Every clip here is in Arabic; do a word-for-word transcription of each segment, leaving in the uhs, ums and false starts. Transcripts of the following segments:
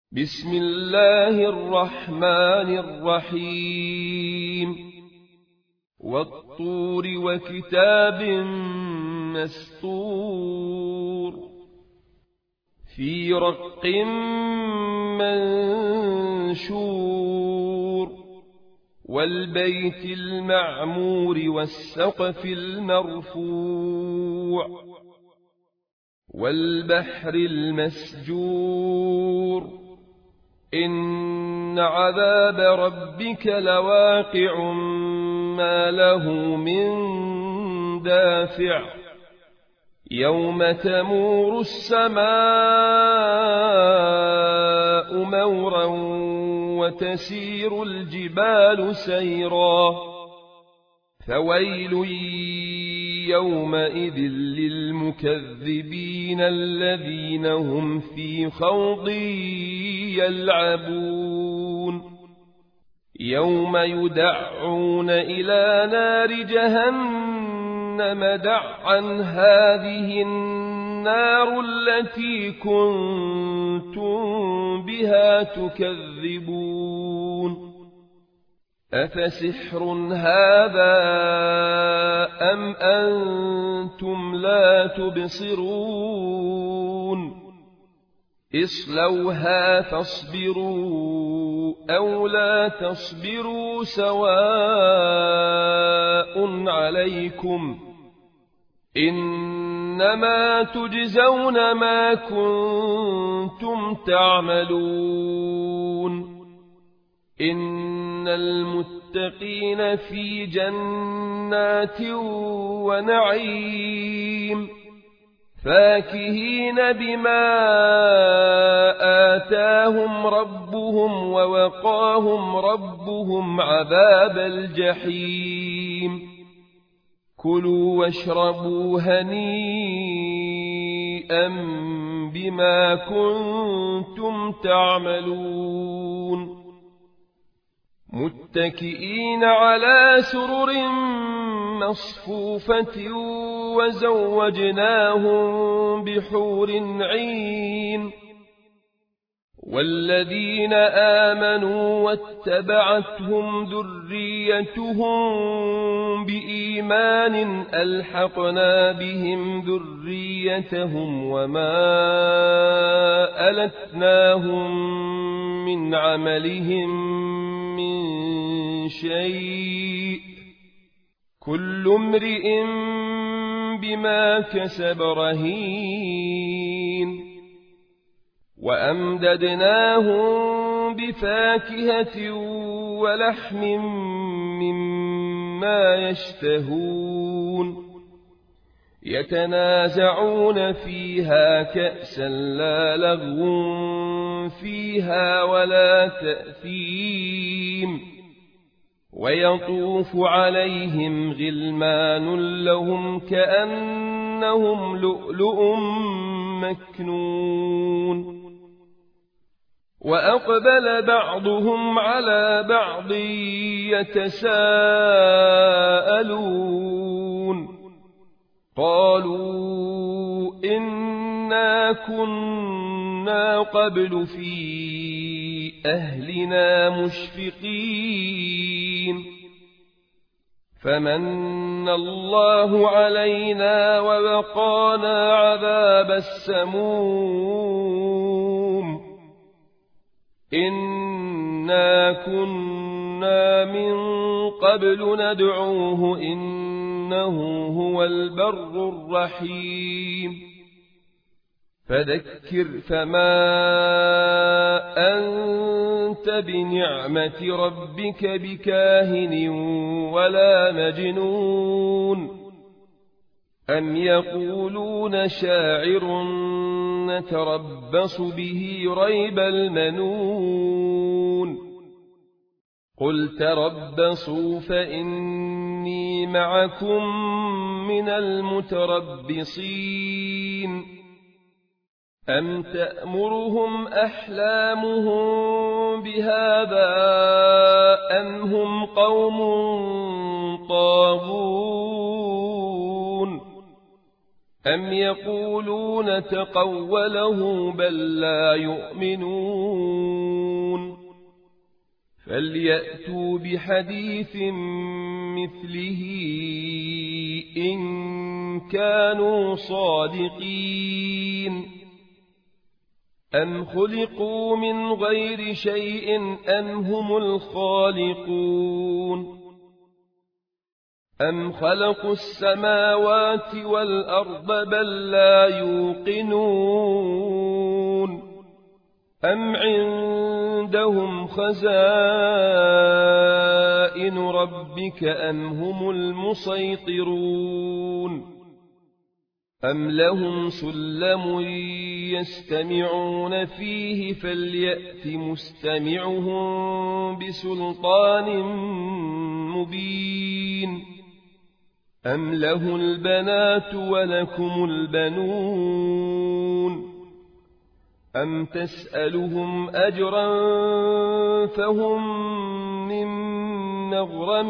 بسم الله الرحمن الرحيم والطور وكتاب مسطور في رق منشور والبيت المعمور والسقف المرفوع والبحر المسجور إن عذاب ربك لواقع ما له من دافع يوم تمور السماء مورا وتسير الجبال سيرا فويل يومئذ للمكذبين الذين هم في خوض يلعبون يوم يدعون إلى نار جهنم دعا هذه النار التي كنتم بها تكذبون أفسحر هذا أم أنتم لا تبصرون اصلوها فاصبروا أو لا تصبروا سواء عليكم إنما تجزون ما كنتم تعملون إن المتقين في جنات ونعيم فاكهين بما آتاهم ربهم ووقاهم ربهم عذاب الجحيم كلوا واشربوا هنيئا بما كنتم تعملون متكئين على سرر مصفوفة وزوجناهم بحور عين والذين آمنوا واتبعتهم ذريتهم بإيمان ألحقنا بهم ذريتهم وما ألتناهم من عملهم من شيء كل امرئ بما كسب رهين وأمددناهم بفاكهة ولحم مما يشتهون يتنازعون فيها كأسا لا لغو فيها ولا تأثيم ويطوف عليهم غلمان لهم كأنهم لؤلؤ مكنون وأقبل بعضهم على بعض يتساءلون قالوا إنا كنا قبل في أهلنا مشفقين فمن الله علينا ووقانا عذاب السموم إنا كنا من قبل ندعوه إنه هو البر الرحيم فذكر فما أنت بنعمة ربك بكاهن ولا مجنون أم يقولون شاعر نتربص به ريب المنون قل تربصوا فإني معكم من المتربصين أم تأمرهم أحلامهم بهذا أم هم قوم طاغون أم يقولون تقوله بل لا يؤمنون فليأتوا بحديث مثله إن كانوا صادقين أم خلقوا من غير شيء أم هم الخالقون أم خلقوا السماوات والأرض بل لا يوقنون أم عندهم خزائن ربك أم هم المسيطرون أم لهم سلم يستمعون فيه فليأت مستمعهم بسلطان مبين أم له البنات ولكم البنون أم تسألهم أجرا فهم من مغرم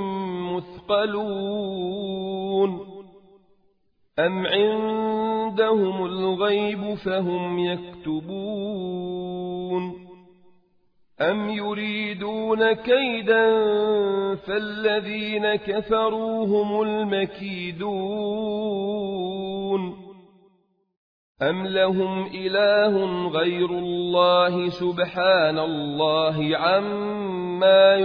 مثقلون أم عندهم الغيب فهم يكتبون أم يريدون كيدا فالذين كفروا هم المكيدون أم لهم إله غير الله سبحان الله عما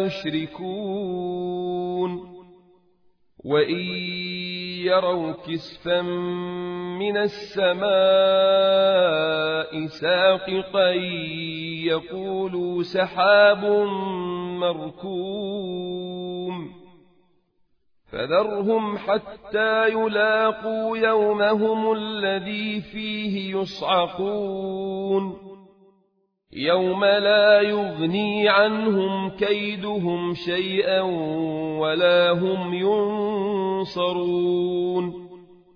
يشركون وإن يروا كسفا من السماء ساقطا يقولوا سحاب مركوم فذرهم حتى يلاقوا يومهم الذي فيه يصعقون يوم لا يغني عنهم كيدهم شيئا ولا هم ينصرون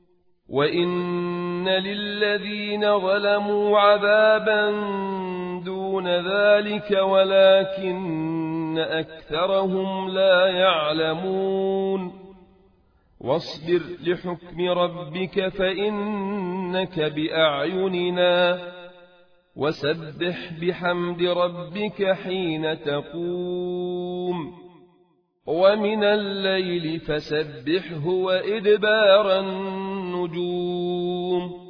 وإن للذين ظلموا عذابا دون ذلك ولكن أكثرهم لا يعلمون واصبر لحكم ربك فإنك بأعيننا وسبح بحمد ربك حين تقوم ومن الليل فسبحه وإدبار النجوم